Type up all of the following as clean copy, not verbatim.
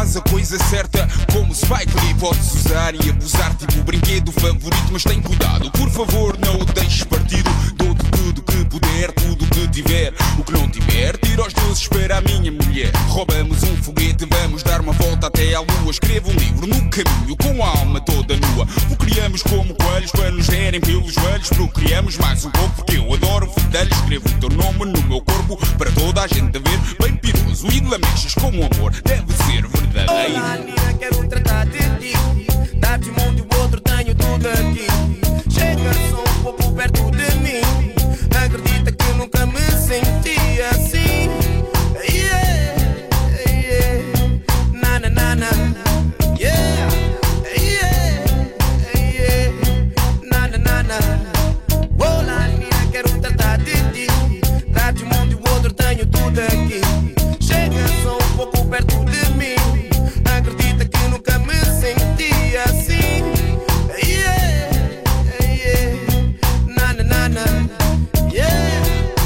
faz a coisa certa, como Spike Lee. Podes usar e abusar, tipo o brinquedo favorito, mas tem cuidado, por favor, não o deixes partido. Dou-te tudo que puder, tudo que tiver. O que não tiver, tira os deuses para a minha mulher. Roubamos um foguete, vamos dar uma volta até à lua. Escrevo um livro no caminho, com a alma toda nua. O criamos como coelhos para nos derem pelos joelhos. Procriamos mais um pouco, porque eu adoro o fedelho. Escrevo o teu nome no meu corpo, para toda a gente ver. Bem piroso e lamechas como amor deve ser verdadeiro. Olá, Nina, quero tratar de ti. Dar-te um mundo e o outro, tenho tudo aqui. Chega só um pouco perto de mim. Acredita que eu nunca me senti assim. Yeah, yeah. Na na na na. Yeah, yeah, yeah. Na na na na. Olá, Nina, quero tratar de ti. Dar-te um mundo e o outro, tenho tudo aqui. Chega só um pouco perto de mim. Acredita que nunca me senti assim. Yeah, yeah. Na na na na. Yeah,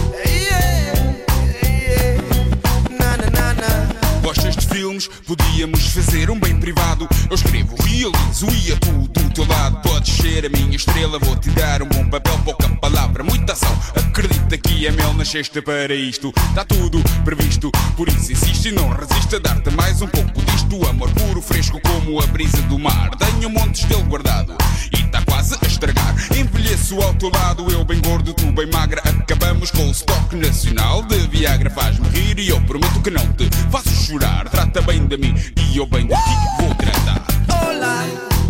yeah, yeah. Na na na na. Gostas de filmes? Podíamos fazer um bem privado. Eu escrevo, realizo e atuo do teu lado. Podes ser a minha estrela, vou-te dar um bom papel. Pouca palavra, muita ação. Acredita que é mel, nasceste para isto. Está tudo previsto, por isso insiste e não resiste a dar-te mais um pouco disto. Amor puro, fresco como a brisa do mar. Tenho montes dele guardado e está quase a estragar. Envelheço ao teu lado, eu bem gordo, tu bem magra. Acabamos com o estoque nacional de Viagra. Faz-me rir e eu prometo que não te faço chorar. Trata bem de mim e eu bem de ti vou tratar. Olá,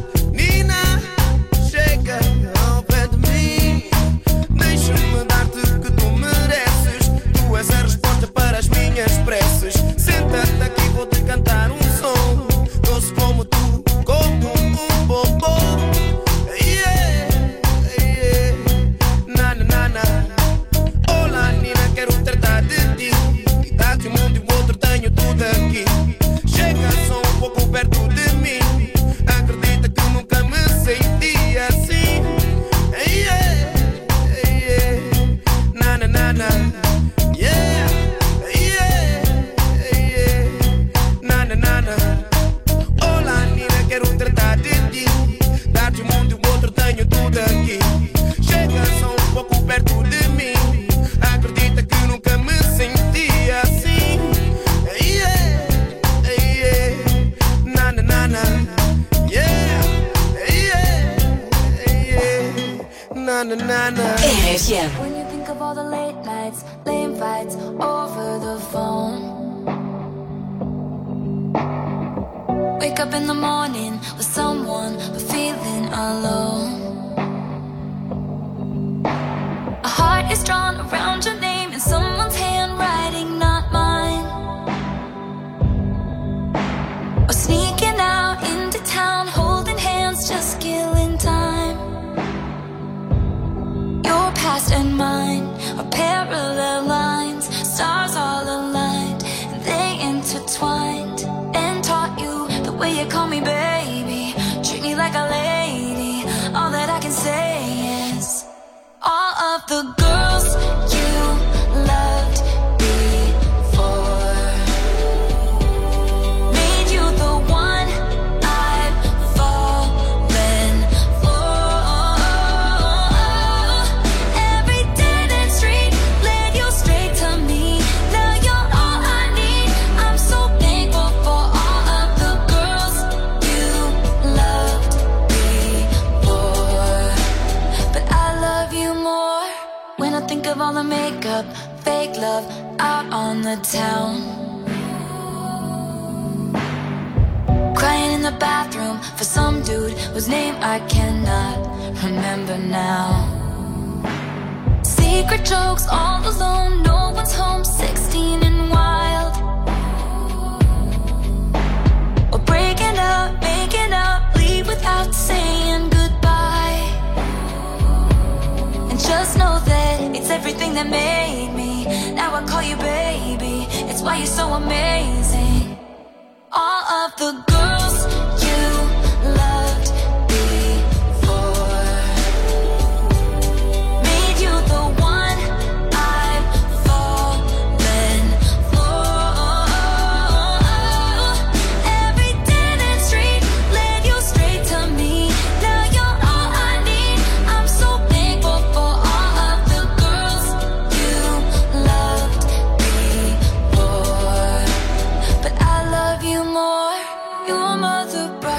Nina, chega ao pé de mim. Deixa-me dar-te o que tu mereces. Tu és a resposta para as minhas preces. Senta-te aqui, vou-te cantar um som. Doce como tu, como um bombom. Yeah, yeah. Na na na na. Olá, Nina, quero tratar de ti. E dar-te um mundo e o outro, tenho tudo aqui. Chega só um pouco perto de mim. Acredita que eu nunca me senti assim. Yeah, yeah. Na na na na. Yeah, yeah, yeah. Na na na na. Olá, Nina, quero tratar de ti. Dar-te um mundo e o outro, tenho tudo aqui. Chega só um pouco perto de mim. Acredita que eu nunca me senti assim. Yeah, yeah. Na na na na. Yeah, yeah, yeah. Na na na na. RFM. When you think of all the late nights, lame fights over the phone. Wake up in the morning with someone but feeling alone. A heart is drawn around your name in someone's handwriting, not mine. Or sneaking out into town, holding hands, just killing time. Your past and mine are parallel lines, stars all aligned, and they intertwined. And taught you the way you call me baby, treat me like a lady. All that I can say is, all of the girls you loved before made you the one I've fallen for. Every dead end street led you straight to me. Now you're all I need. I'm so thankful for all of the girls you loved before, but I love you more. When I think of all the makeup, fake love out on the town, crying in the bathroom for some dude whose name I cannot remember now. Secret jokes all alone, no one's home, 16 and wild. Or breaking up, making up, leave without saying goodbye. And just know that it's everything that made me. Now I call you baby, it's why you're so amazing. All of the girls you loved before made you the one I've fallen for. Every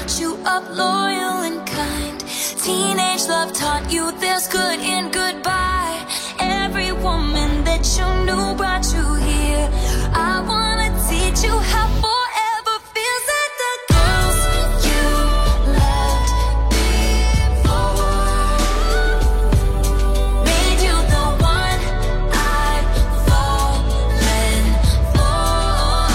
brought you up loyal and kind. Teenage love taught you there's good in goodbye. Every woman that you knew brought you here. I wanna teach you how forever feels at the girls you loved before. Made you the one I've fallen for.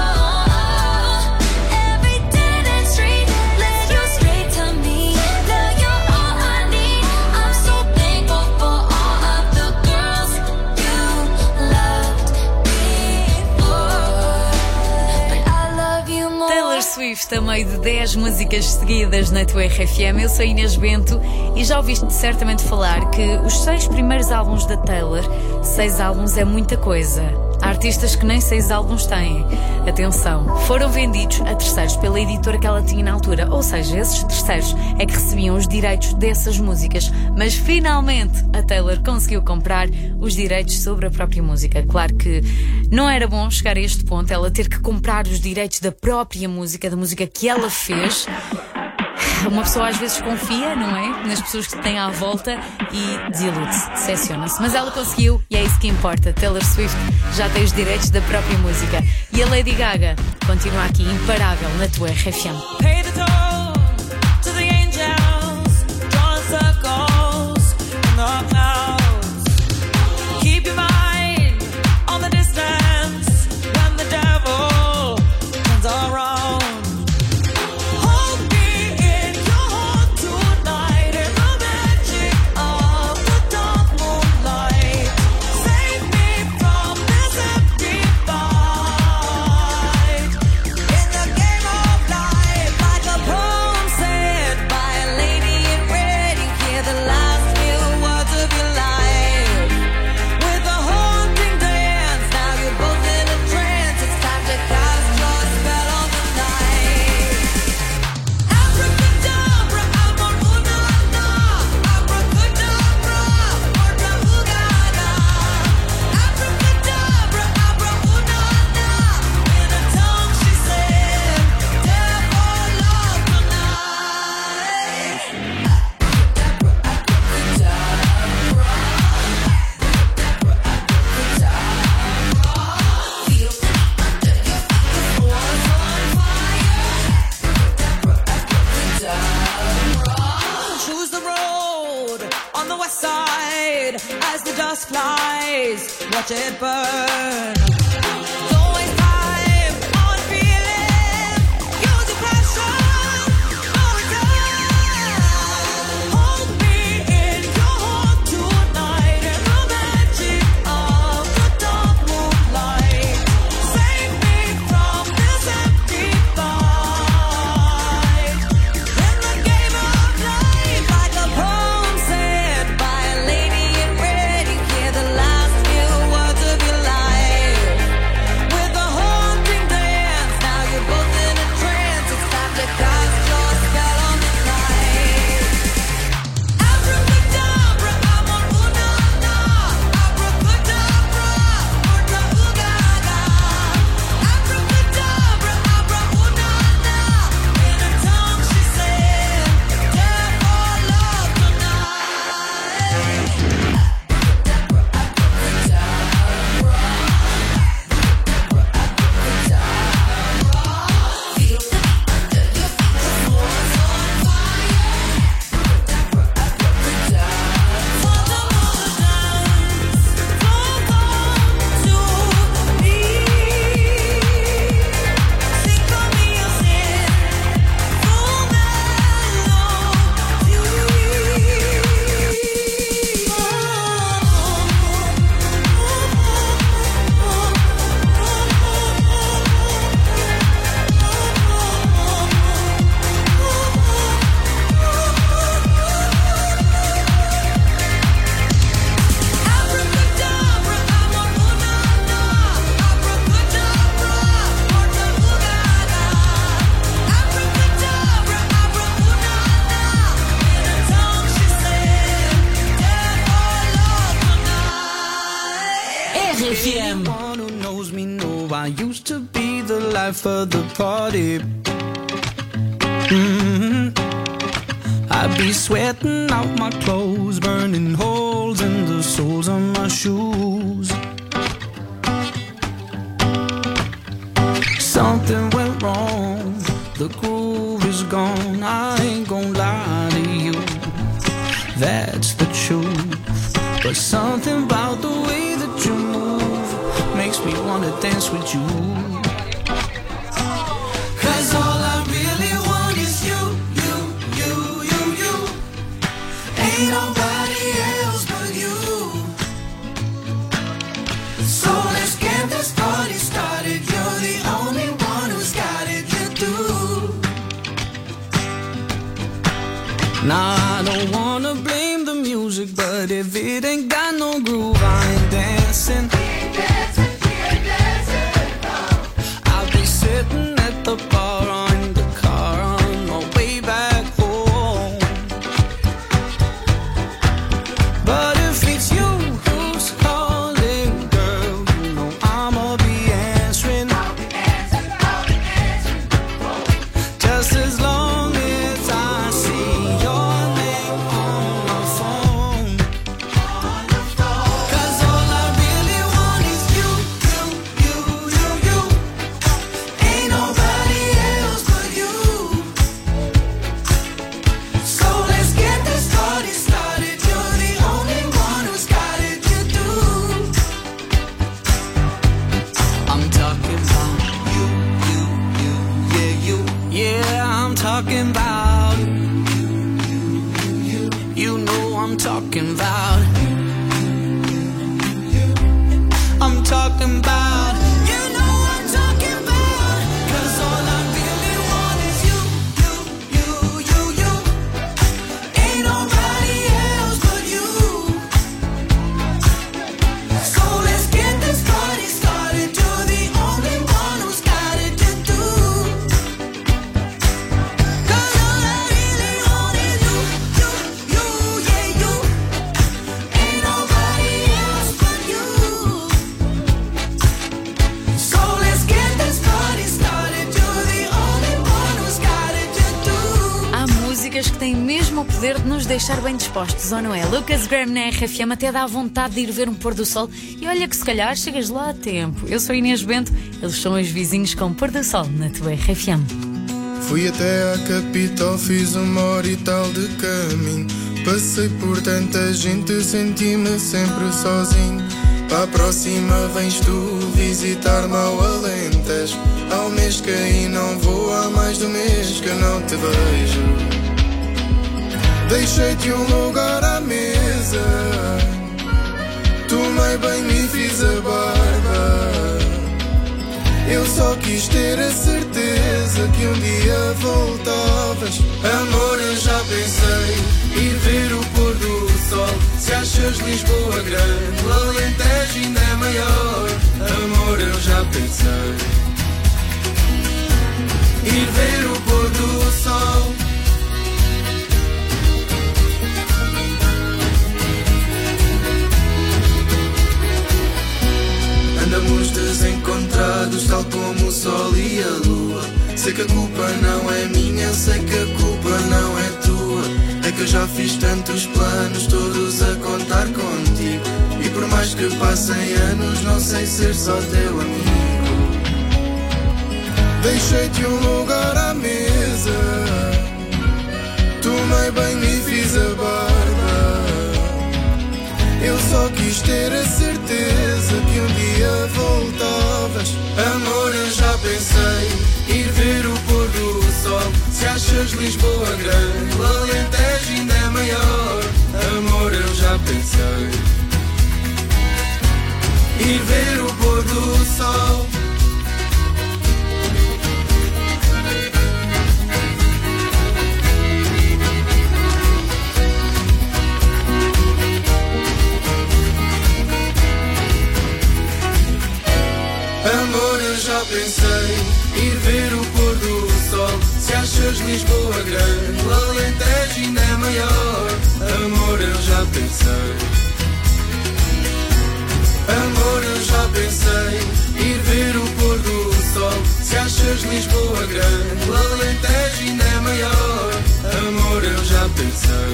Every dead end street led you straight to me. Now you're all I need. I'm so thankful for all of the girls you loved before. But I love you more. Taylor Swift, a meio de 10 músicas seguidas na tua RFM. Eu sou Inês Bento e já ouviste certamente falar que os 6 primeiros álbuns da Taylor, 6 álbuns é muita coisa. Há artistas que nem 6 álbuns têm. Atenção, foram vendidos a terceiros pela editora que ela tinha na altura. Ou seja, esses terceiros é que recebiam os direitos dessas músicas. Mas finalmente a Taylor conseguiu comprar os direitos sobre a própria música. Claro que não era bom chegar a este ponto, ela ter que comprar os direitos da própria música, da música que ela fez. Uma pessoa às vezes confia, não é? Nas pessoas que têm à volta e desilude-se, decepciona-se. Mas ela conseguiu e é isso que importa. Taylor Swift já tem os direitos da própria música. E a Lady Gaga continua aqui imparável na tua RFM. Pay the toll to the angels, drawing circles in the clouds. Keep your mind on the distance when the devil turns around. Hold me in your heart tonight in the magic of the dark moonlight. Save me from this empty fight. In the game of life, like a poem said by a lady in red, you hear the last few words of your life. With a haunting dance, now you're both in a trance. It's time to cast your spell on the night. Abracadabra, amor, una, na. Abracadabra, orta, ugaga. Abracadabra, abra, una, na. In a tongue she said, therefore love tonight. Choose the road on the west side as the dust flies. Watch it burn. Don't waste time on feeling. Use your passion. No return. Hold me in your heart tonight in the magic of the dark moonlight. Save me from this empty fight. In the game of life, like a poem said by a lady in red, you hear the last few words of your life. With a haunting dance, now you're both in a trance. It's time to cast your spell on the night. Abracadabra, amor, una, na. Abracadabra, orta, ugaga. Abracadabra, abra, una, na. In a tongue she said, therefore love RFM. Anyone who knows me know I used to be the life of the party. I'd be sweating out my clothes, burning holes in the soles of my shoes. Something went wrong, the groove is gone. I ain't gon' lie to you, that's the truth. But something about the way that you move makes me wanna dance with you. 'Cause all I really want is you, you, you, you, you. Ain't nobody else but you. So let's get this party started. You're the only one who's got it, you do. Now I don't wanna blame the music, but if it ain't got no groove, I ain't dancing. I'll be sitting at the bar or in the car on my way back home. But if it's you who's calling, girl, you know I'ma be answering. Just as long as I see your name on my phone. 'Cause all I really want is you, you, you, you, you. Ain't nobody else but you. So let's get this party started. You're the only one who's got it, you do. I'm talking about you, you, you, yeah, you. Yeah, I'm talking about you. You know I'm talking about. I'm talking about. You know I'm talking about. 'Cause all I really want is you, you, you, you, you. Ain't nobody else but you. So let's get this party started. You're the only one who's got it to do. 'Cause all I really want is you, you, you, yeah, you. Ain't nobody else but you. So let's get this party started. You're the only one who's got it to do. Há músicas que têm mesmo o poder de nos deixar bem dispostos, ou não é? Lucas Graham na RFM até dá vontade de ir ver um pôr do sol. E olha que se calhar chegas lá a tempo. Eu sou Inês Bento, eles são os vizinhos com pôr do sol na tua RFM. Fui até à capital, fiz 1 hora e tal de caminho. Passei por tanta gente, senti-me sempre sozinho. Para a próxima vens tu visitar-me ao Alentejo. Há um mês que aí não vou, há mais de um mês que não te vejo. Deixei-te um lugar à mesa, tomei banho e fiz a barba. Eu só quis ter a certeza que um dia voltavas. Amor, eu já pensei ir ver o pôr do sol. Se achas Lisboa grande, o Alentejo ainda é maior. Amor, eu já pensei ir ver o pôr do sol. Andamos desencontrados, tal como o sol e a lua. Sei que a culpa não é minha, sei que a culpa não é tua. É que eu já fiz tantos planos, todos a contar contigo. E por mais que passem anos, não sei ser só teu amigo. Deixei-te um lugar à mesa, tomei banho e fiz a barba. Eu só quis ter a certeza que um dia voltavas. Amor, eu já pensei ir ver o pôr do sol. Se achas Lisboa grande, o Alentejo ainda é maior. Amor, eu já pensei ir ver o pôr do sol. Amor, eu já pensei ir ver o pôr do sol. Se achas Lisboa grande, o Alentejo ainda é maior. Amor, eu já pensei. Amor, eu já pensei ir ver o pôr do sol. Se achas Lisboa grande, o Alentejo ainda é maior. pensei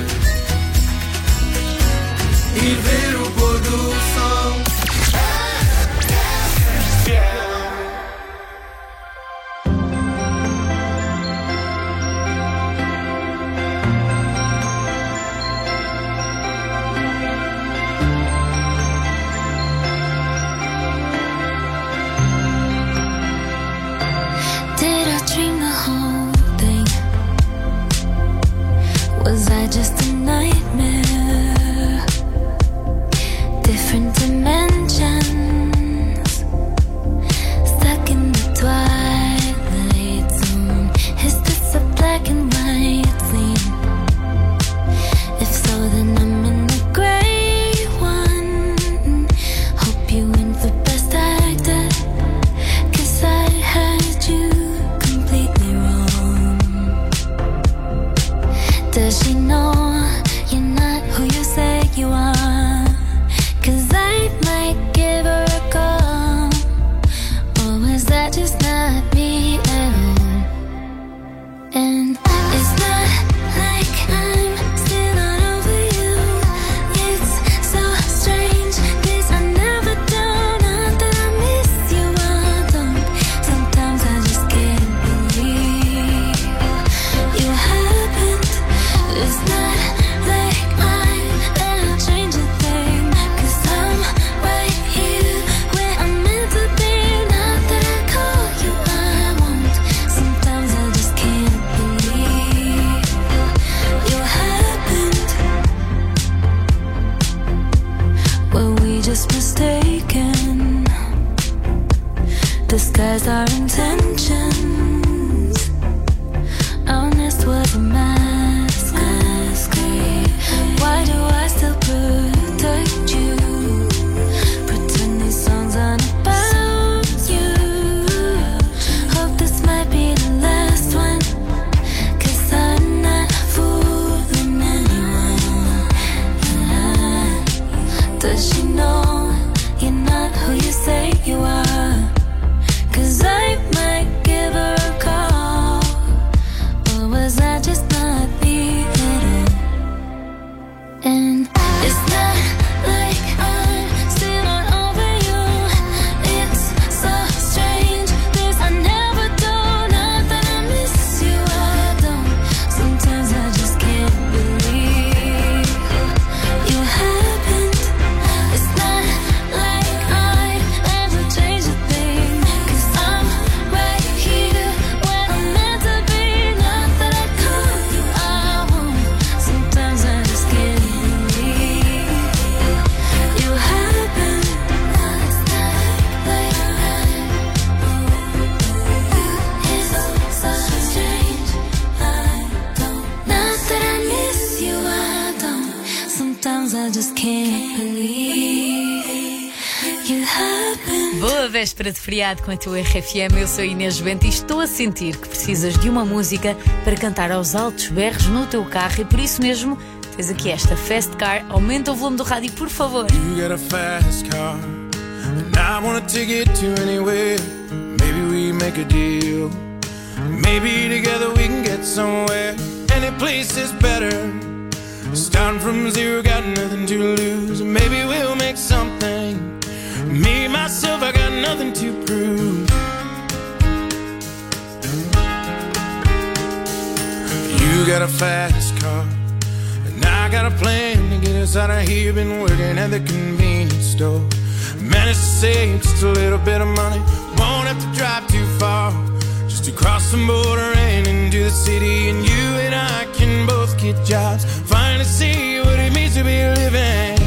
ir ver o pôr do sol. Did I dream the whole thing? Was I just a nightmare? Different dimensions, stuck in the twilight zone. Is this a black and white scene? If so, then I'm in the gray one. Hope you ain't the best actor, 'cause I had you completely wrong. Does she know you're not who you say you are? 'Cause I might give her a call. Or was that just not me at all? And it's not like I'm still not over you. It's so strange, 'cause I never do. Not that I miss you, I don't. Sometimes I just can't believe you happened. It's not like I ever change a thing, 'cause I'm right here where I'm meant to be. Not that I call you, I won't. Sometimes I just can't believe you happened. Were we just mistaken? Disguise our intentions. Our nest was a masquerade. Why do I still protect you? Pretend these songs aren't about you. Hope this might be the last one, 'cause I'm not fooling anyone. Does she know you're not who you say you are? 'Cause I might give her a call. Or was I just not me at all? And it's not like I'm still not over you. It's so strange, 'cause I never do. Not that I miss you, I don't. Sometimes I just can't believe you happened. It's not like I ever changed a thing, 'cause I'm right here where I'm meant to be. Not that I call you, I won't. Sometimes I just can't believe you happened. It's not like it's so strange, I don't. Not that I miss you, I don't. Sometimes I just can't believe you happened. Boa véspera de feriado com a tua RFM. Eu sou a Inês Bento e estou a sentir que precisas de uma música para cantar aos altos berros no teu carro, e por isso mesmo tens aqui esta Fast Car. Aumenta o volume do rádio, por favor. You got a fast car, and I wanna take it to anywhere. Maybe we make a deal. Maybe together we can get somewhere. Any place is better. Starting from zero, got nothing to lose. Maybe we'll make something. Me, myself, I got nothing to prove. You got a fast car, and I got a plan to get us out of here. Been working at the convenience store. Managed to save just a little bit of money. Won't have to drive too far, just to cross the border and into the city. And you and I can both get jobs, finally see what it means to be living.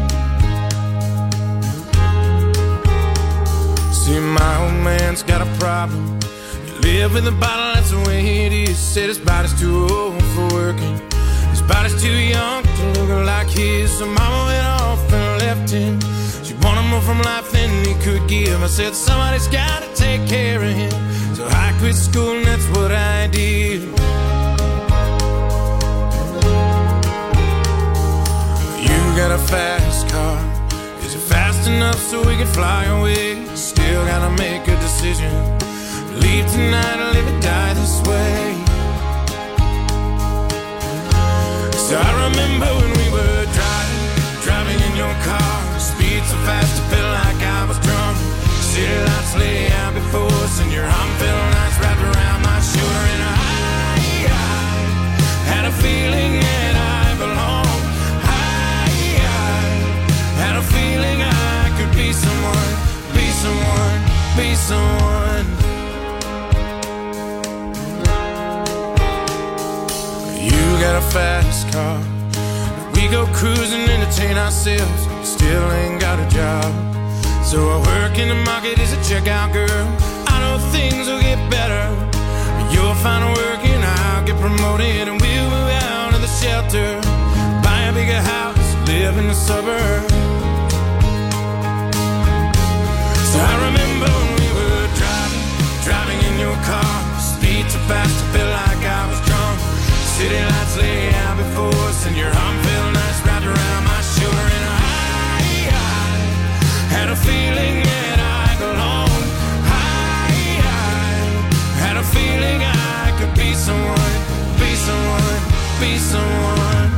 See, my old man's got a problem. You live with a bottle, that's the way it is. Said his body's too old for working, his body's too young to look like his. So mama went off and left him. She wanted more from life than he could give. I said somebody's gotta take care of him. So I quit school and that's what I did. You got a fast car, is it fast enough so we can fly away? Still gotta make a decision, leave tonight or live or die this way. remember when we were driving in your car. Speed so fast it felt like I was drunk. City lights lay out before us, and your arm felt nice wrapped around my shoulder. And I had a feeling that I belonged. I had a feeling I could be someone, be someone, be someone. You got a fast car, we go cruising, entertain ourselves. Still ain't got a job, so I work in the market as a checkout girl. I know things will get better. You'll find work and I'll get promoted, and we'll move out of the shelter, buy a bigger house, live in the suburbs. So I remember when we were driving in your car. Speed so fast it felt like I was drunk. City lights lay out before us, and your arm felt nice wrapped around my shoulder. And I had a feeling that I belonged. I had a feeling I could be someone, be someone, be someone.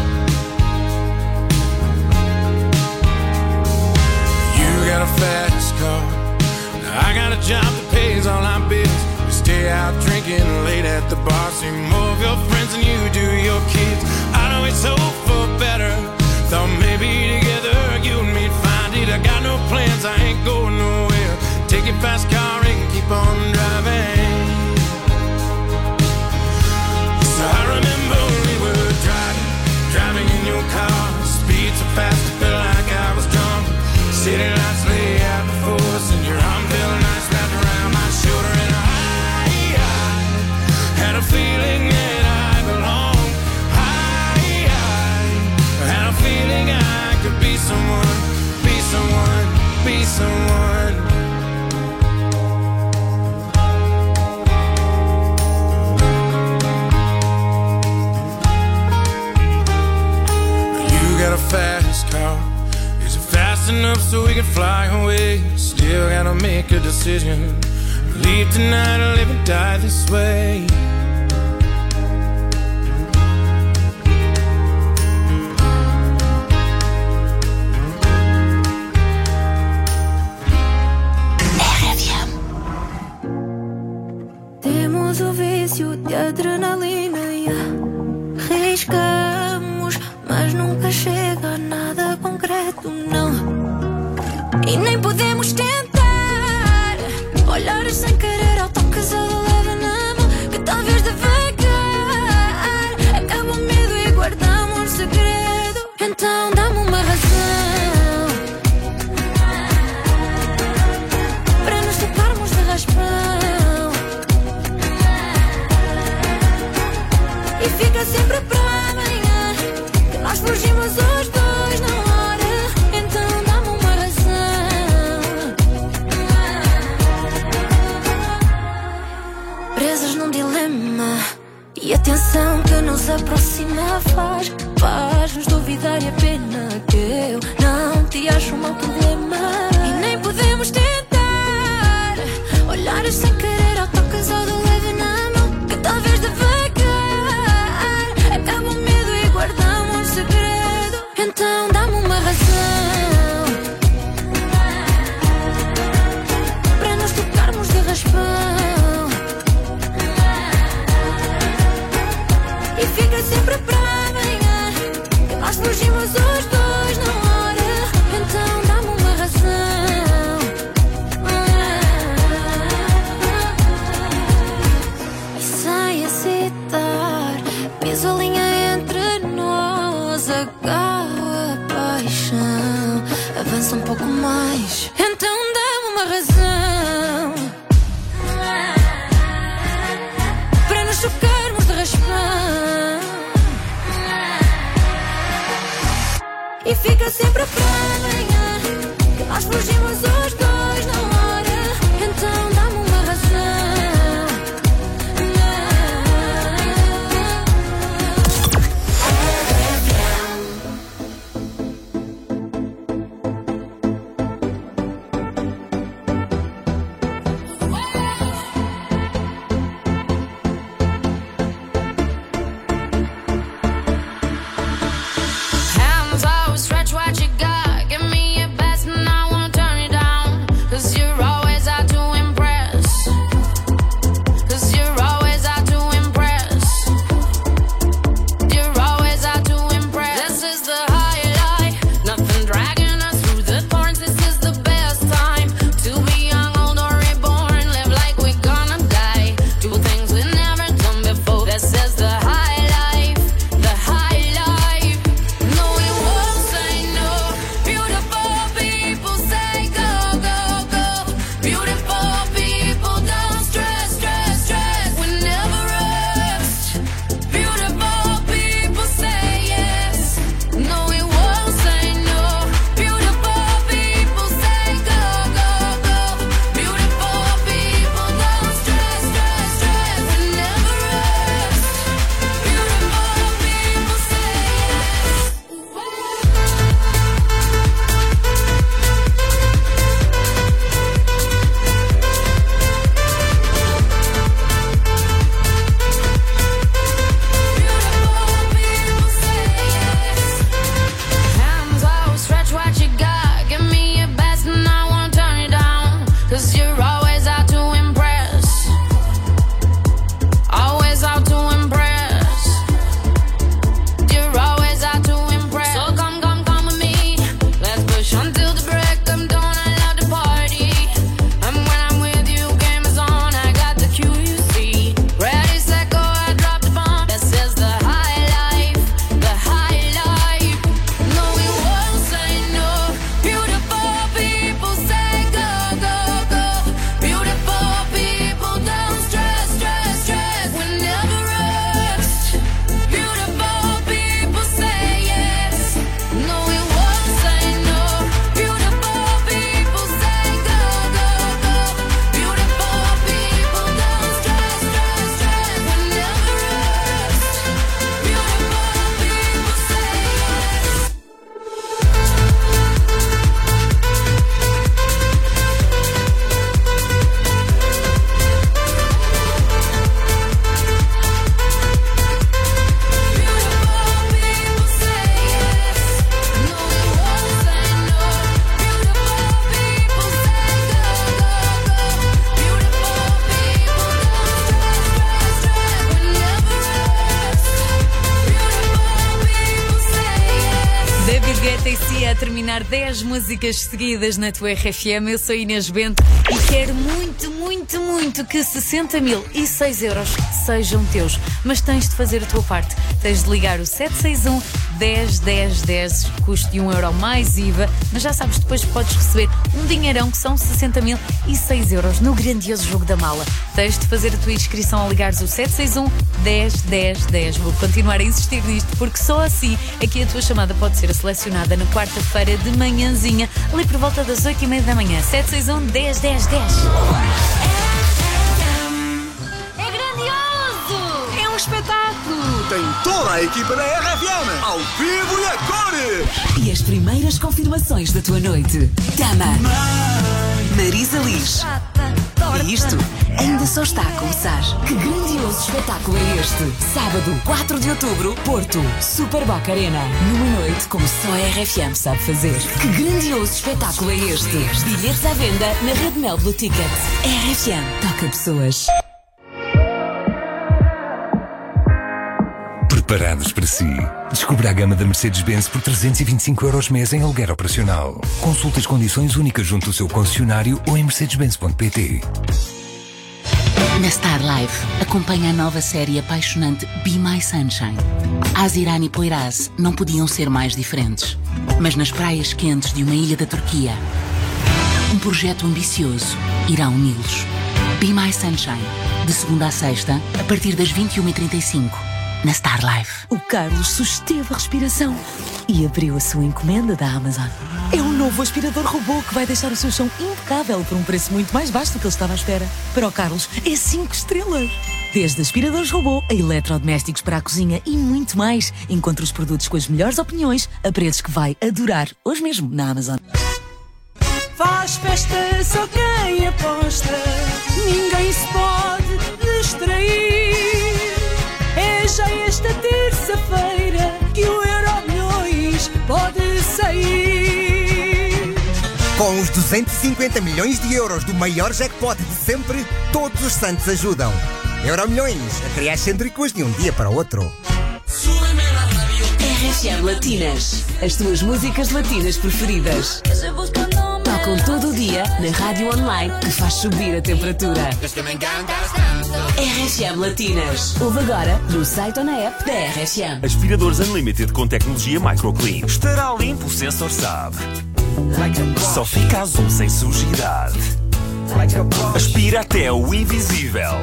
You got a fast car, I got a job that pays all our bills. We stay out drinking late at the bar, see more of your friends than you do your kids. I know it's hope for better. Thought maybe together you and me'd find it. I got no plans, I ain't going nowhere. Take your fast car and keep on driving. So I remember when we were driving in your car. Speed so fast it felt like I was drunk. City lights lay out before us, and your arm felt nice wrapped around my shoulder. And I had a feeling that I belonged. I had a feeling I could be someone, be someone, be someone. You got a fast car, is it fast enough so we can fly away? Still gotta make a decision, leave tonight or live and die this way. Temos o vício de adrenalina e arriscamos, mas nunca chega a nada concreto, não. E nem podemos tentar olhar sem querer ao toque de leve na mão, que talvez devagar acaba o medo e guardamos segredo. Então dá-me uma razão para nos tocarmos de raspão, e fica sempre para amanhã que nós fugimos os dois na hora. Então dá-me uma razão. Presas num dilema, e a tensão que nos aproxima faz-nos duvidar, e a pena que eu não te acho um mau problema. E nem podemos tentar olhar sem querer ao toque só do leve na mão, que talvez devagar acaba o medo e guardamos segredo. Então dá-me uma razão para nos tocarmos de raspão, e fica sempre para amanhã que nós fugimos os dois na hora. Então dá-me uma razão. E sem hesitar, piso a linha entre nós, agarro a paixão, avança um pouco mais. Então dá-me uma razão para nos chocarmos de raspão, e fica sempre para amanhã que nós fugimos os dois na hora. Então dá-me uma razão. AC a terminar 10 músicas seguidas na tua RFM. Eu sou Inês Bento e quero muito que 60.006 euros sejam teus. Mas tens de fazer a tua parte. Tens de ligar o 761 10 10 10, custo de €1 mais IVA. Mas já sabes, depois podes receber um dinheirão que são 60.006 euros no grandioso jogo da mala. Tens de fazer a tua inscrição ao ligares o 761 10 10 10. Vou continuar a insistir nisto porque só assim aqui a tua chamada pode ser selecionada na quarta-feira de manhãzinha, ali por volta das 8h30 da manhã. 761 10 10 10. É grandioso! É um espetáculo! Tem toda a equipa da RFM, ao vivo e a cores! E as primeiras confirmações da tua noite. Tama, Marisa Liz. E isto ainda só está a começar. Que grandioso espetáculo é este? Sábado, 4 de outubro, Porto, Super Boca Arena. Numa noite como só a RFM sabe fazer. Que grandioso espetáculo é este? Bilhetes à venda na Rede Mel Blue Ticket. RFM toca pessoas. Preparados para si? Descubra a gama da Mercedes-Benz por 325 € mês em aluguer operacional. Consulte as condições únicas junto ao seu concessionário ou em mercedes-benz.pt. Na Star Life, acompanha a nova série apaixonante Be My Sunshine. Azirani e Poyraz não podiam ser mais diferentes. Mas nas praias quentes de uma ilha da Turquia, um projeto ambicioso irá uni-los. Be My Sunshine, de segunda a sexta, a partir das 21h35. Na Star Life. O Carlos susteve a respiração e abriu a sua encomenda da Amazon. É um novo aspirador robô que vai deixar o seu chão impecável por um preço muito mais baixo do que ele estava à espera. Para o Carlos, é 5 estrelas. Desde aspiradores robô a eletrodomésticos para a cozinha e muito mais. Encontre os produtos com as melhores opiniões a preços que vai adorar. Hoje mesmo na Amazon. Faz festa só quem aposta. Ninguém se pode distrair. É já esta terça-feira que o Euromilhões pode sair. Com os 250 milhões de euros do maior jackpot de sempre, todos os santos ajudam. Euromilhões, a criar excêntricos de um dia para o outro. RFM Latinas. As tuas músicas latinas preferidas. Tocam todo o dia na rádio online que faz subir a temperatura. RFM Latinas. Ouve agora no site ou na app da RFM. Aspiradores Unlimited com tecnologia Microclean. Estará limpo, o sensor sabe. Só fica azul sem sujidade. Aspira até o invisível.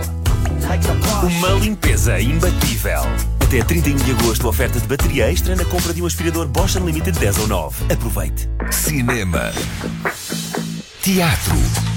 Uma limpeza imbatível. Até 31 de agosto, oferta de bateria extra na compra de um aspirador Bosch Unlimited 10 ou 9. Aproveite. Cinema, teatro,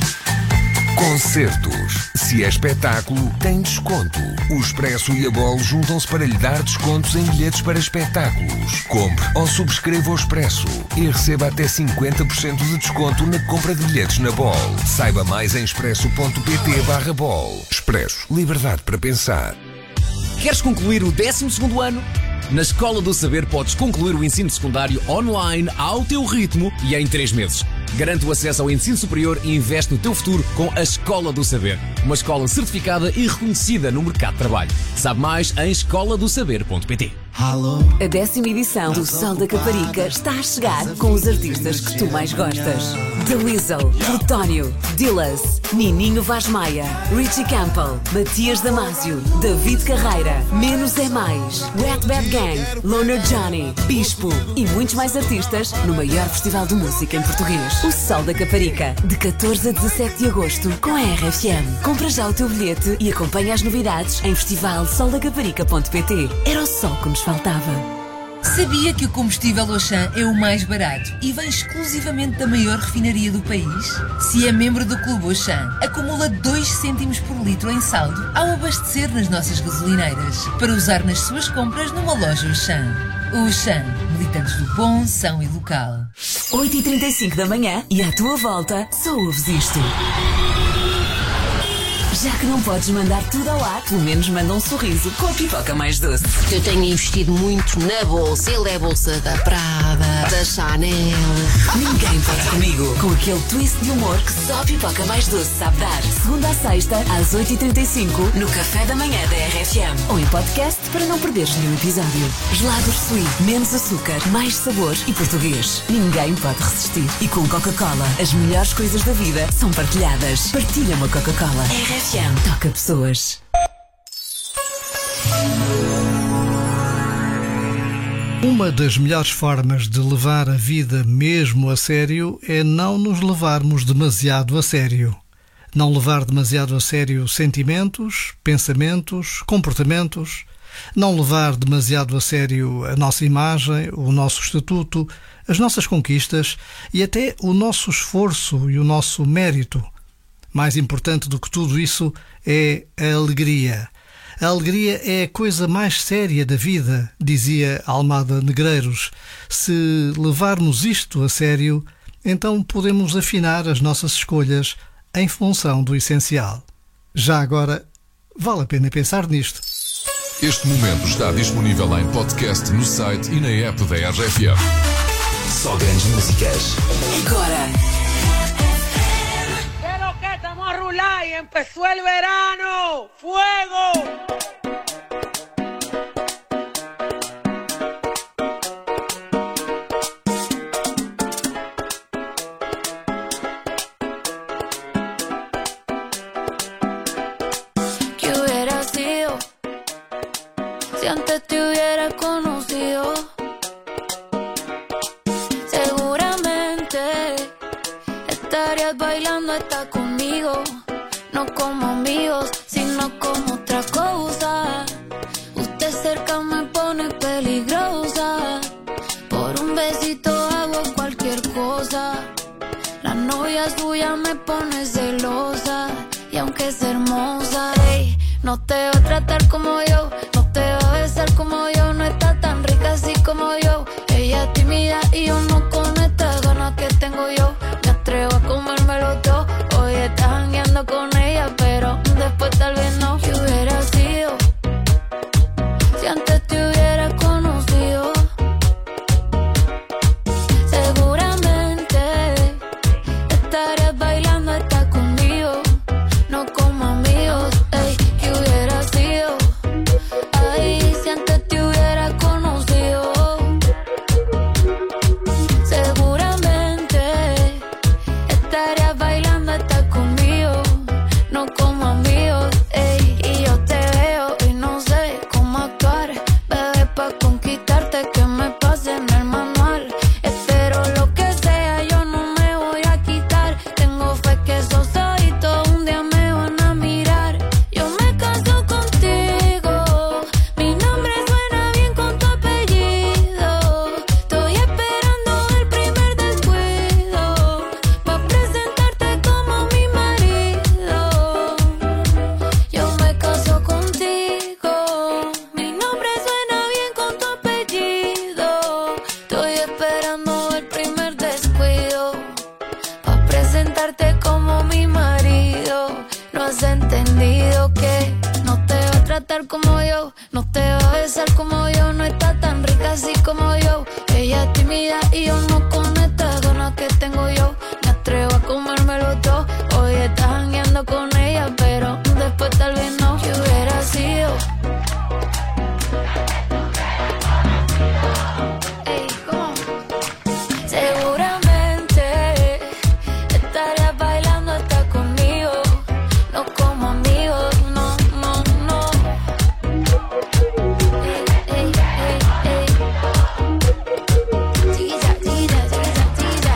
concertos. Se é espetáculo, tem desconto. O Expresso e a Bol juntam-se para lhe dar descontos em bilhetes para espetáculos. Compre ou subscreva o Expresso e receba até 50% de desconto na compra de bilhetes na Bol. Saiba mais em expresso.pt/Bol. Expresso. Liberdade para pensar. Queres concluir o 12º ano? Na Escola do Saber podes concluir o ensino secundário online ao teu ritmo e em 3 meses. Garante o acesso ao ensino superior e investe no teu futuro com a Escola do Saber. Uma escola certificada e reconhecida no mercado de trabalho. Sabe mais em escoladosaber.pt. A 10ª edição do Sol da Caparica está a chegar com os artistas que tu mais gostas. The Weasel, Plutónio, Dillas, Nininho Vaz Maia, Richie Campbell, Matias Damasio, David Carreira, Menos é Mais, Wet Bad Gang, Loner Johnny, Bispo e muitos mais artistas no maior festival de música em português. O Sol da Caparica, de 14 a 17 de agosto, com a RFM. Compra já o teu bilhete e acompanha as novidades em festivalsoldacaparica.pt. Era o sol que nos faltava. Sabia que o combustível Auchan é o mais barato e vem exclusivamente da maior refinaria do país? Se é membro do Clube Auchan, acumula 2 cêntimos por litro em saldo ao abastecer nas nossas gasolineiras, para usar nas suas compras numa loja Auchan. O Auchan, militantes do bom, são e local. 8h35 da manhã e à tua volta só ouves isto. Já que não podes mandar tudo ao ar, pelo menos manda um sorriso com a pipoca mais doce. Eu tenho investido muito na bolsa. Ele é a bolsa da Prada, da Chanel. Ninguém pode comigo. Com aquele twist de humor que só a pipoca mais doce sabe dar. Segunda a sexta, às 8h35, no Café da Manhã da RFM. Ou em podcast para não perderes nenhum episódio. Gelados Sweet, menos açúcar, mais sabor e português. Ninguém pode resistir. E com Coca-Cola, as melhores coisas da vida são partilhadas. Partilha uma Coca-Cola. RFM toca pessoas. Uma das melhores formas de levar a vida mesmo a sério é não nos levarmos demasiado a sério. Não levar demasiado a sério sentimentos, pensamentos, comportamentos. Não levar demasiado a sério a nossa imagem, o nosso estatuto, as nossas conquistas e até o nosso esforço e o nosso mérito. Mais importante do que tudo isso é a alegria. A alegria é a coisa mais séria da vida, dizia Almada Negreiros. Se levarmos isto a sério, então podemos afinar as nossas escolhas em função do essencial. Já agora, vale a pena pensar nisto. Este momento está disponível em podcast no site e na app da RFM. Só grandes músicas. Agora. Estamos a rular y empezó el verano. ¡Fuego! ¿Qué hubiera sido si antes te hubiera conocido? Seguramente estarías bailando hasta conmigo, no como amigos, sino como otra cosa. Usted cerca me pone peligrosa, por un besito hago cualquier cosa. La novia suya me pone celosa, y aunque es hermosa, ey, no te va a tratar como yo, no te va a besar como yo, no está tan rica así como yo. Ella es tímida y yo no con estas ganas que tengo yo. Me atrevo a comérmelo todo. Hoy estás jangueando con ella, pero después tal vez no. ¿Qué hubiera sido si antes te hubiera conocido? Seguramente estarías bailando hasta conmigo, no como amigos. Ey, ¿qué hubiera sido? Ay, si antes te hubiera conocido. Seguramente estarías bailando hasta conmigo, no como amigos. Ey, y yo te veo y no sé cómo actuar, bebé, pa' conquistarte que me pase en el manual. Espero lo que sea, yo no me voy a quitar. Tengo fe que esos ojitos un día me van a mirar. Yo me caso contigo, mi nombre suena bien con tu apellido. Estoy esperando el primer descuido, pa' presentarte como mi marido. Yo me caso contigo, mi nombre suena bien con tu apellido. Estoy esperando el primer descuido, pa' presentarte como mi marido. No has entendido que no te va a tratar como yo, no te va a besar como yo, no está tan rica así como yo. Ella es tímida y yo no con estas ganas que tengo yo. Me atrevo a comérmelo todo. Hoy estás jangueando con ella, pero después tal vez no. ¿Qué hubiera sido? Ey, ¿cómo? Seguramente estarías bailando hasta conmigo, no como amigos, no, no, no. Ey, ey, ey, ey. Chiquilla, chiquilla, chiquilla, chiquilla.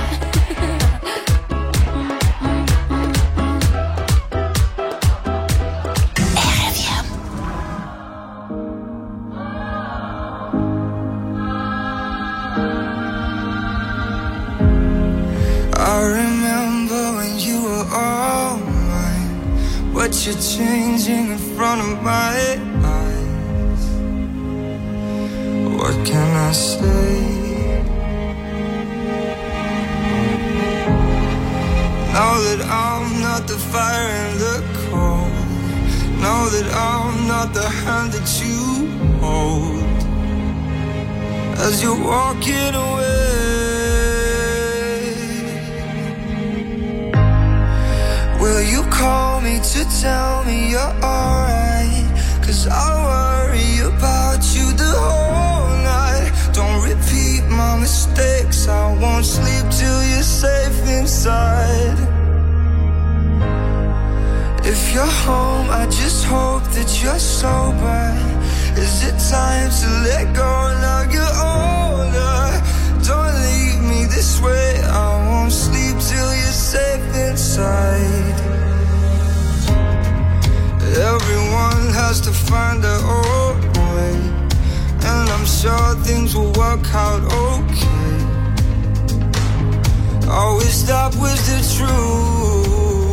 I remember when you were all mine, but you're changing in front of my eyes. What can I say? Now that I'm not the fire and the cold, know that I'm not the hand that you hold as you're walking away. Will you call me to tell me you're alright? 'Cause I worry about you the whole night. Don't repeat my mistakes, I won't sleep till you're safe inside. If you're home, I just hope that you're sober. Is it time to let go now you're older? Don't leave me this way, I won't sleep till you're safe inside. Everyone has to find their own way, and I'm sure things will work out okay. All we stop with the truth.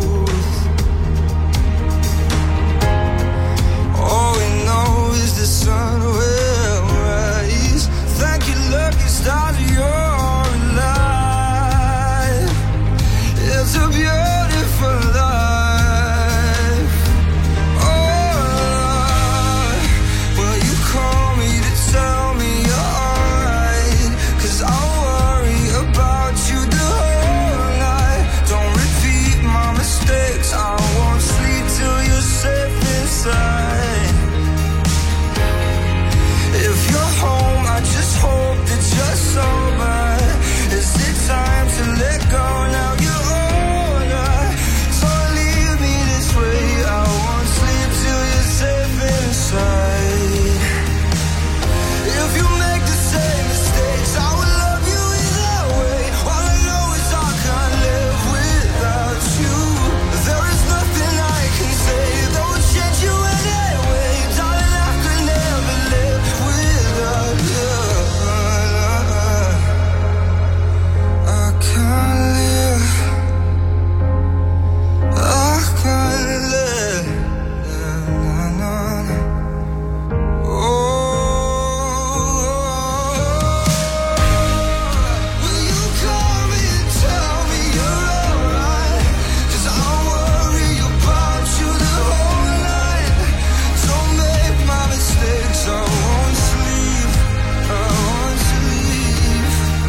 All we know is the sun will rise. Thank you, lucky stars, you're alive. It's a beautiful life. Oh, will you call me to tell me you're alright? 'Cause I worry about you the whole night. Don't repeat my mistakes, I won't sleep till you're safe inside. If you're home, I just hope that you're sober. Is it time to let go now you're older? Don't leave me this way, I won't sleep till you're safe inside. If you make the same mistakes, I will love you either way. All I know is I can't live without you. There is nothing I can say that will change you anyway. Darling, I could never live without you. I can't live. I can't live. Will you call me and tell me you're alright? 'Cause I worry about you the whole night. Don't make my mistakes, I won't sleep, I won't sleep.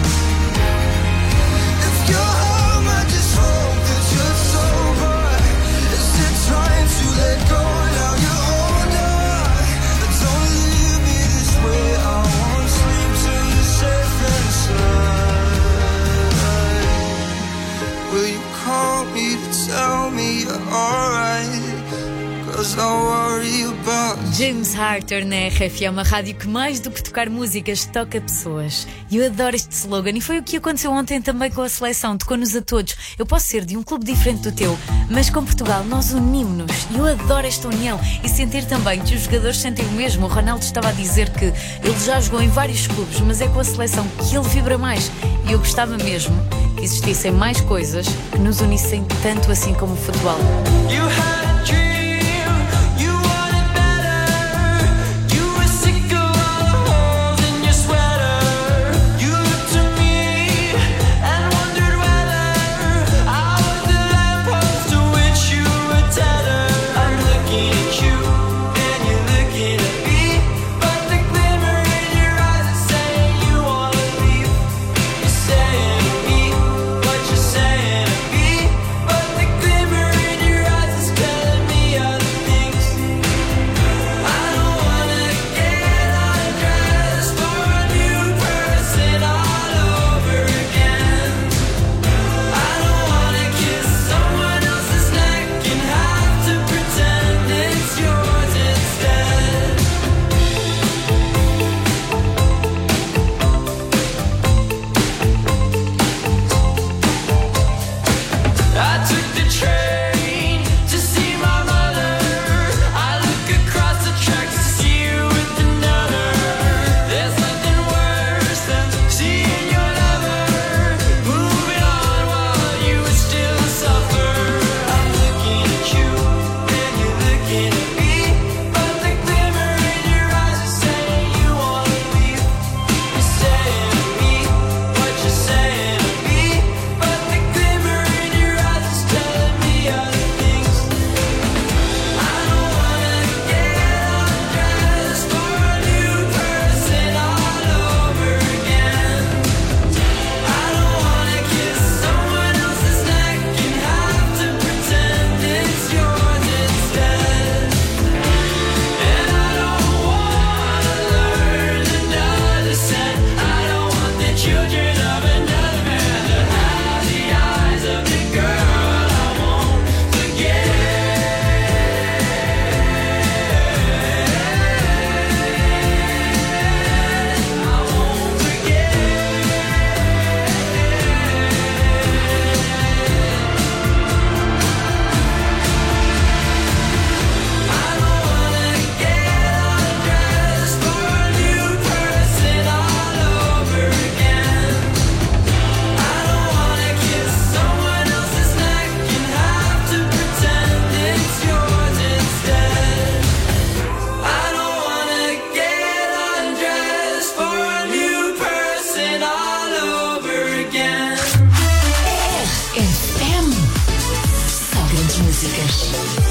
If you're home, I just hope that you're sober. Is it time to let go now you're older? Don't leave me this way, I won't sleep till you're safe inside. Will you call me to tell me you're alright? 'Cause I worry about James Harter na RFM, a rádio que mais do que tocar músicas toca pessoas. E eu adoro este slogan e foi o que aconteceu ontem também com a seleção, tocou-nos a todos. Eu posso ser de um clube diferente do teu, mas com Portugal nós unimos-nos e eu adoro esta união e sentir também que os jogadores sentem o mesmo. O Ronaldo estava a dizer que ele já jogou em vários clubes, mas é com a seleção que ele vibra mais e eu gostava mesmo que existissem mais coisas que nos unissem tanto assim como o futebol. you had a dream, you wanted better. You were sick of all the holes in your sweater. You looked at me and wondered whether I was the lamppost to which you were tethered. I'm looking at you and you're looking at me, but the glimmer in your eyes is saying you wanna leave. You're saying to me what you're saying to me, but the glimmer in your eyes is telling músicas.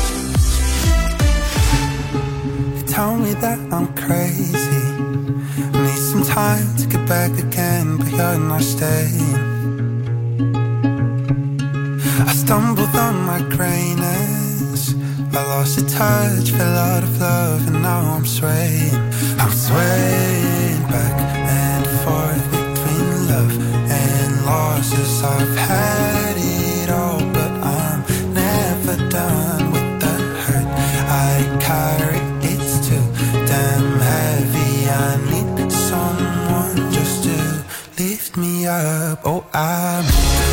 Tell me that I'm crazy. I need some time to get back again, but you're not staying. I stumbled on my grayness. I lost a touch, fell out of love, and now I'm swaying. I'm swaying back and forth between love and losses. I've had it all, but I'm never done with the hurt I carry. It's too damn heavy. I need someone just to lift me up. Oh, I'm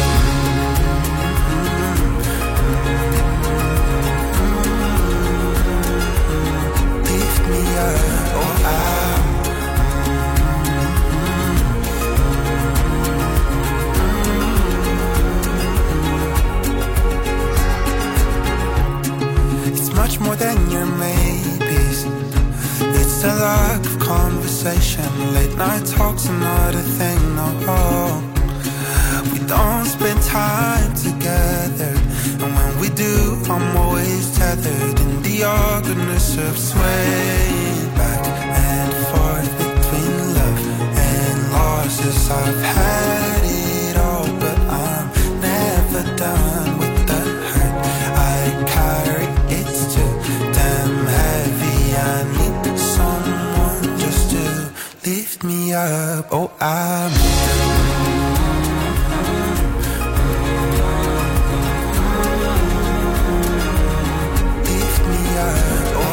much more than your maybes. It's a lack of conversation. Late night talks are not a thing, no. We don't spend time together, and when we do, I'm always tethered in the awkwardness of swaying back and forth between love and losses. I've had it all, but I'm never done with the hurt I carry. It's too damn heavy. I need someone just to lift me up. Oh, I'm lift me up. Oh,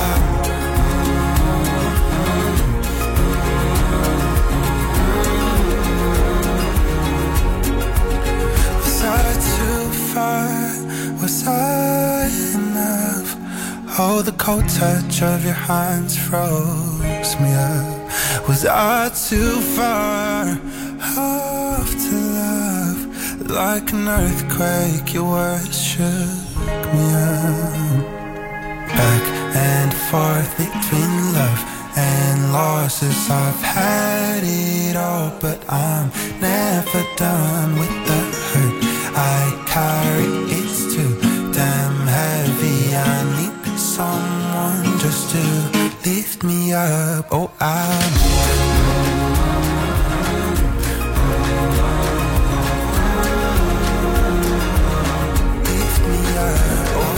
was I too far? Was I enough? Oh, the cold touch of your hands froze me up. Was I too far off to love? Like an earthquake, your words shook me up. Back and forth between love and losses. I've had it all, but I'm never done with the hurt I carry. It's too damn heavy. I need someone just to lift me up. Oh, lift me up. Oh,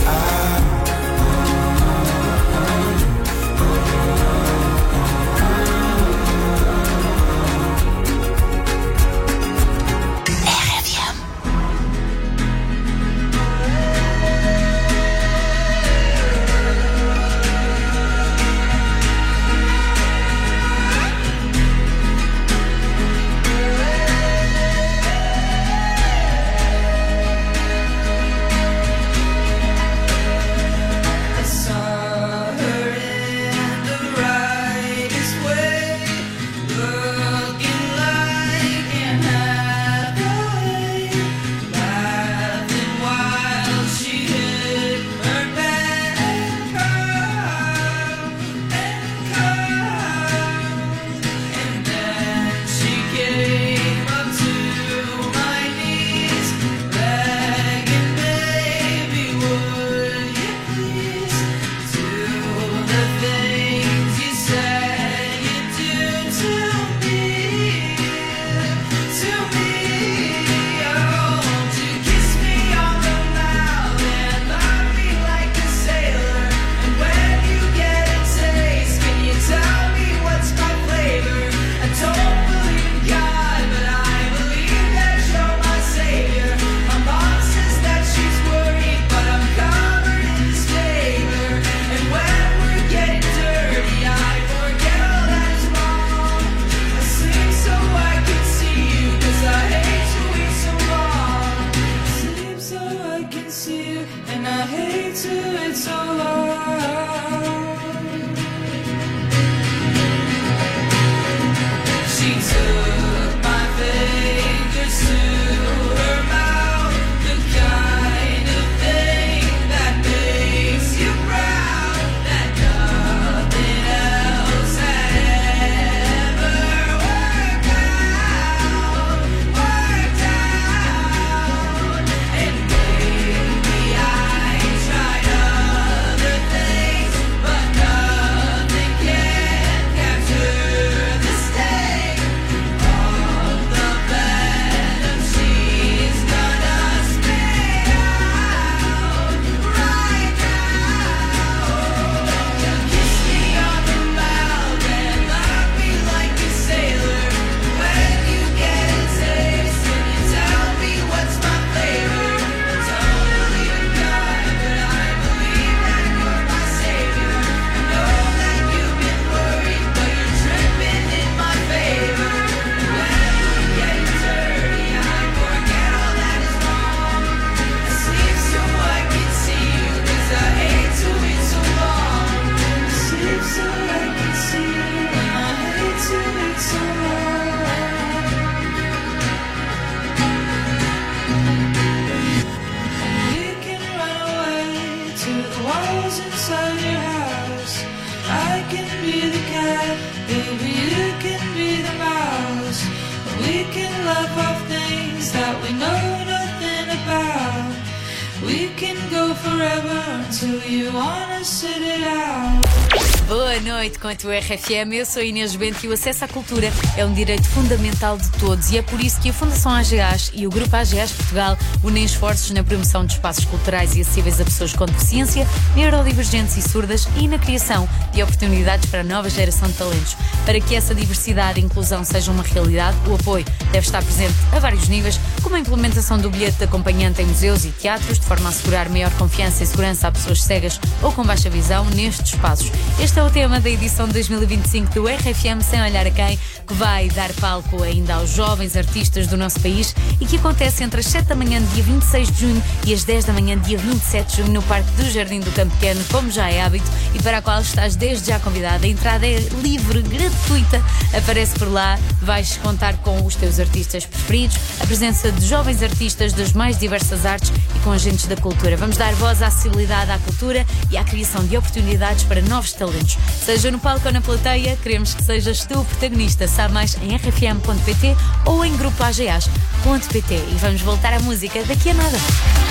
forever until you wanna sit it out. Boa noite com a tua RFM, eu sou Inês Bento e o acesso à cultura é um direito fundamental de todos e é por isso que a Fundação AGEAS e o Grupo AGEAS Portugal unem esforços na promoção de espaços culturais e acessíveis a pessoas com deficiência, neurodivergentes e surdas e na criação de oportunidades para a nova geração de talentos. Para que essa diversidade e inclusão seja uma realidade, o apoio deve estar presente a vários níveis, como a implementação do bilhete de acompanhante em museus e teatros, de forma a assegurar maior confiança e segurança a pessoas cegas ou com baixa visão nestes espaços. Este é o tema da edição de 2025 do RFM Sem Olhar a Quem, que vai dar palco ainda aos jovens artistas do nosso país e que acontece entre as 7 da manhã, dia 26 de junho, e as 10 da manhã, dia 27 de junho, no Parque do Jardim do Campo Pequeno, como já é hábito, e para a qual estás desde já convidada. A entrada é livre, gratuita, aparece por lá, vais contar com os teus artistas preferidos, a presença de jovens artistas das mais diversas artes e com agentes da cultura. Vamos dar voz à acessibilidade à cultura e à criação de oportunidades para novos talentos. Seja no palco ou na plateia, queremos que sejas tu o protagonista. Sabe mais em rfm.pt ou em grupoageas.pt. E vamos voltar à música daqui a nada.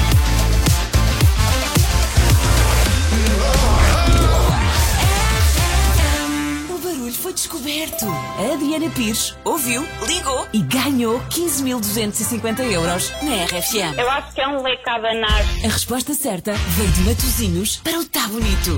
O barulho foi descoberto. A Adriana Pires ouviu, ligou e ganhou 15.250 euros na RFM. Eu acho que é um leque a abanar. A resposta certa veio de Matosinhos para o Tá Bonito.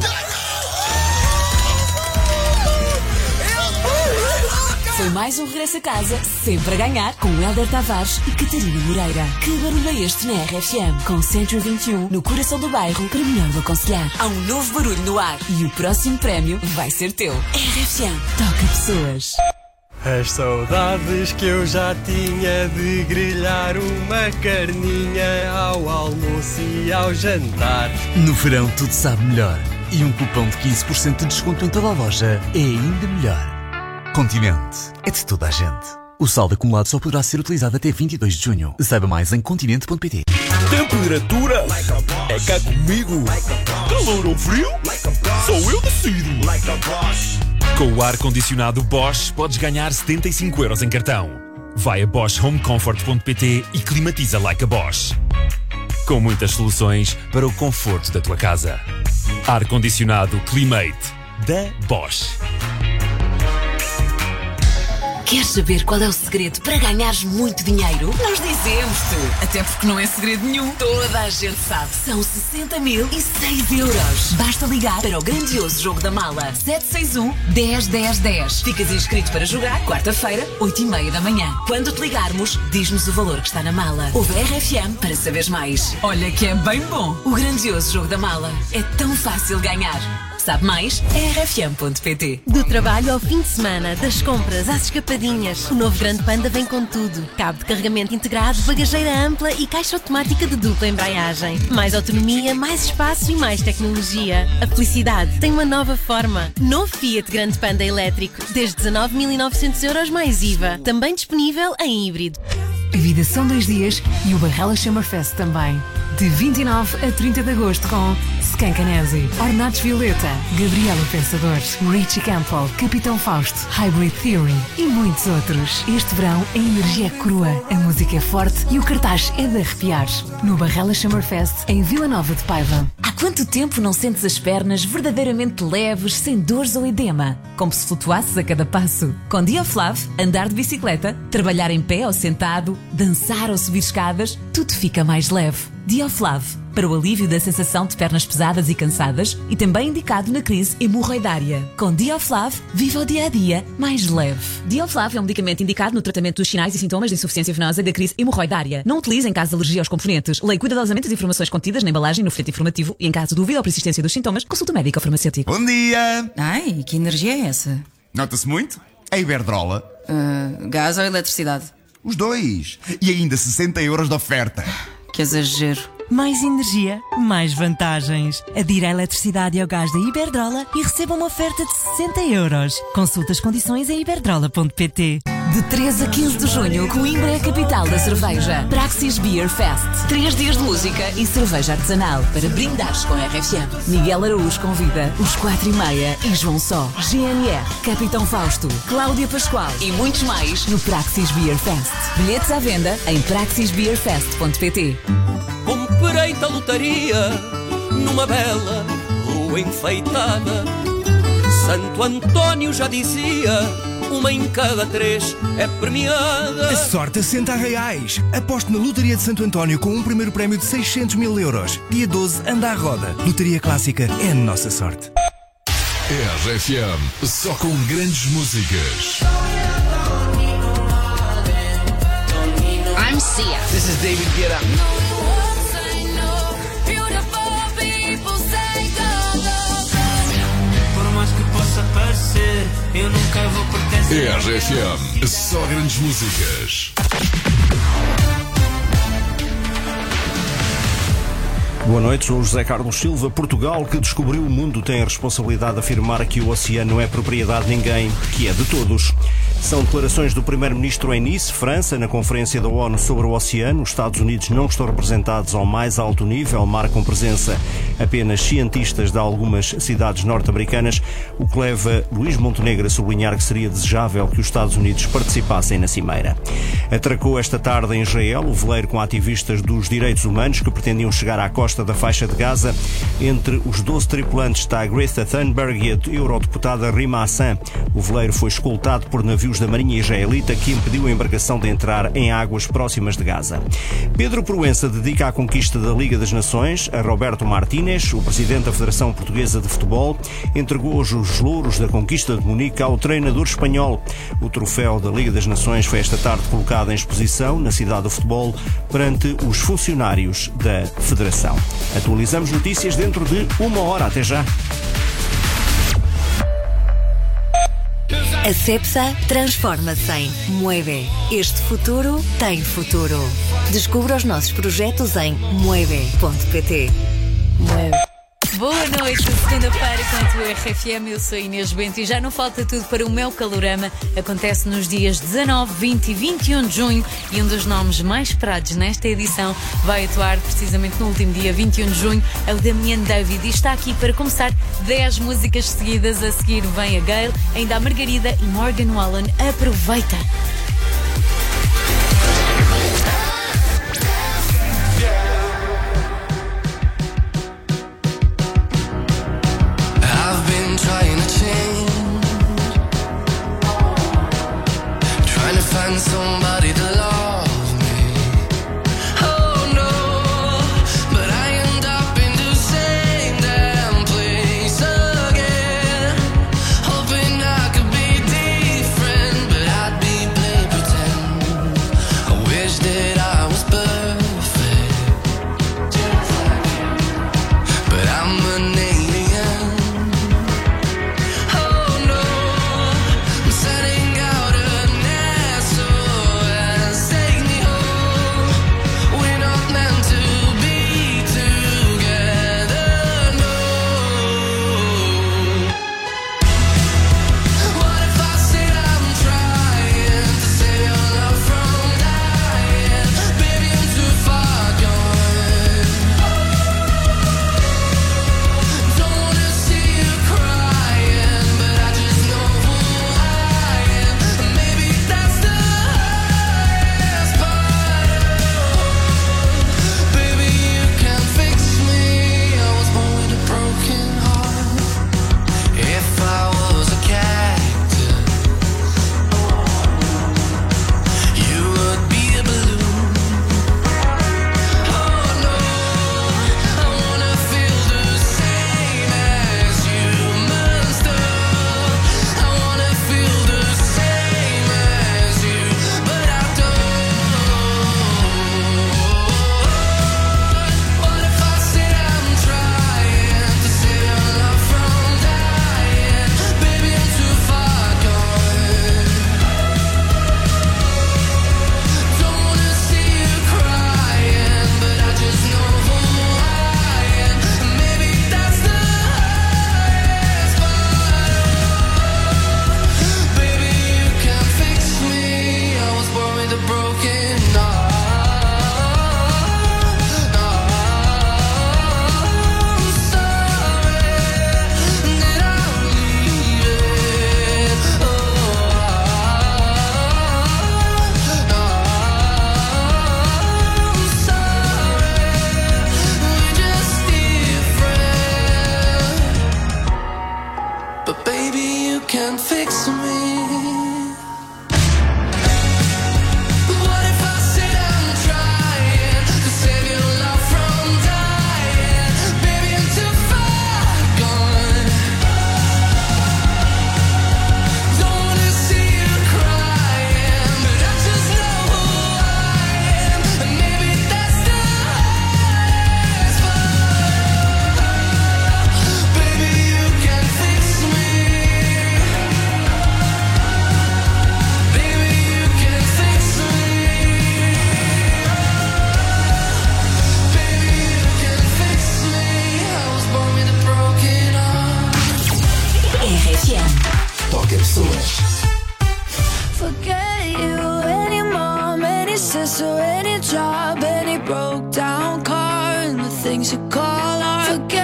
Foi mais um regresso a casa, sempre a ganhar, com Hélder Tavares e Catarina Moreira. Que barulho é este na RFM? Com Centro 21, no coração do bairro, para melhor o aconselhar. Há um novo barulho no ar e o próximo prémio vai ser teu. RFM, toca pessoas. As saudades que eu já tinha de grelhar uma carninha ao almoço e ao jantar. No verão tudo sabe melhor. E um cupom de 15% de desconto em toda a loja é ainda melhor. Continente é de toda a gente. O saldo acumulado só poderá ser utilizado até 22 de junho. Saiba mais em continente.pt. Temperatura é cá comigo. Calor ou frio? Sou eu decido. Com o ar-condicionado Bosch podes ganhar 75 euros em cartão. Vai a boschhomecomfort.pt e climatiza like a Bosch. Com muitas soluções para o conforto da tua casa. Ar-condicionado Climate da Bosch. Queres saber qual é o segredo para ganhares muito dinheiro? Nós dizemos-te! Até porque não é segredo nenhum. Toda a gente sabe. São 60.006 euros. Basta ligar para o grandioso jogo da mala. 761-10-10-10. Ficas inscrito para jogar quarta-feira, 8h30 da manhã. Quando te ligarmos, diz-nos o valor que está na mala. Ouve a RFM para saberes mais. Olha que é bem bom. O grandioso jogo da mala. É tão fácil ganhar. Sabe mais? É rfm.pt. Do trabalho ao fim de semana, das compras às escapadinhas, o novo Grande Panda vem com tudo. Cabo de carregamento integrado, bagageira ampla e caixa automática de dupla embreagem. Mais autonomia, mais espaço e mais tecnologia. A felicidade tem uma nova forma. Novo Fiat Grande Panda elétrico, desde 19.900 euros mais IVA. Também disponível em híbrido. A vida são 2 dias e o Barrela Summerfest também. De 29 a 30 de agosto com Skankanese, Ornatos Violeta, Gabriela Pensador, Richie Campbell, Capitão Fausto, Hybrid Theory e muitos outros. Este verão a energia é crua, a música é forte e o cartaz é de arrepiar. No Barrela Summerfest, em Vila Nova de Paiva. Há quanto tempo não sentes as pernas verdadeiramente leves, sem dores ou edema? Como se flutuasses a cada passo. Com Diaflav, andar de bicicleta, trabalhar em pé ou sentado, dançar ou subir escadas, tudo fica mais leve. Diaflav, para o alívio da sensação de pernas pesadas e cansadas e também indicado na crise hemorroidária. Com Diaflav, viva o dia-a-dia mais leve. Diaflav é um medicamento indicado no tratamento dos sinais e sintomas de insuficiência venosa e da crise hemorroidária. Não utilize em caso de alergia aos componentes. Leia cuidadosamente as informações contidas na embalagem e no folheto informativo e em caso de dúvida ou persistência dos sintomas, consulte o médico ou farmacêutico. Bom dia! Ai, que energia é essa? Nota-se muito? A Iberdrola. Gás ou eletricidade? Os dois. E ainda 60 euros de oferta. Que exagero. Mais energia, mais vantagens. Adira a eletricidade e ao gás da Iberdrola e receba uma oferta de 60 euros. Consulte as condições em iberdrola.pt. De 13 a 15 de junho, Coimbra é a capital da cerveja. Praxis Beer Fest. 3 dias de música e cerveja artesanal para brindares com a RFM. Miguel Araújo convida os 4:30 e João Só, GNR, Capitão Fausto, Cláudia Pascoal e muitos mais no Praxis Beer Fest. Bilhetes à venda em praxisbeerfest.pt. Comprei da lotaria numa bela rua enfeitada. Santo António já dizia: uma em cada 3 é premiada. A sorte assenta a reais. Aposte na Lotaria de Santo António com um primeiro prémio de 600 mil euros. Dia 12, anda à roda. Lotaria Clássica é a nossa sorte. RFM, só com grandes músicas. I'm Sia. This is David Guetta. Por mais que possa parecer, eu nunca vou pertencer. RFM, só grandes músicas. Boa noite, sou José Carlos Silva. Portugal, que descobriu o mundo, tem a responsabilidade de afirmar que o oceano é propriedade de ninguém, que é de todos. São declarações do Primeiro-Ministro em Nice, França, na Conferência da ONU sobre o Oceano. Os Estados Unidos não estão representados ao mais alto nível, marcam presença apenas cientistas de algumas cidades norte-americanas, o que leva Luís Montenegro a sublinhar que seria desejável que os Estados Unidos participassem na cimeira. Atracou esta tarde em Israel o veleiro com ativistas dos direitos humanos que pretendiam chegar à costa da faixa de Gaza. Entre os 12 tripulantes está Greta Thunberg e a eurodeputada Rima Hassan. O veleiro foi escoltado por navios da Marinha Israelita, que impediu a embarcação de entrar em águas próximas de Gaza. Pedro Proença dedica a conquista da Liga das Nações a Roberto Martínez. O presidente da Federação Portuguesa de Futebol entregou hoje os louros da conquista de Munique ao treinador espanhol. O troféu da Liga das Nações foi esta tarde colocado em exposição na cidade do futebol perante os funcionários da Federação. Atualizamos notícias dentro de 1 hora. Até já. A Cepsa transforma-se em Mueve. Este futuro tem futuro. Descubra os nossos projetos em mueve.pt. Mueve. Boa noite, segunda-feira com a tua RFM. Eu sou Inês Bento e já não falta tudo para o meu calorama. Acontece nos dias 19, 20 e 21 de junho e um dos nomes mais esperados nesta edição vai atuar precisamente no último dia 21 de junho, é o Damian David, e está aqui para começar 10 músicas seguidas. A seguir vem a Gayle, ainda a Margarida e Morgan Wallen. Aproveita! Find somebody to love me. Oh no, but I end up in the same damn place again. Hoping I could be different, but I'd be play pretend. I wish that I was perfect, but I'm an alien. Oh no, I'm setting out a nest to call our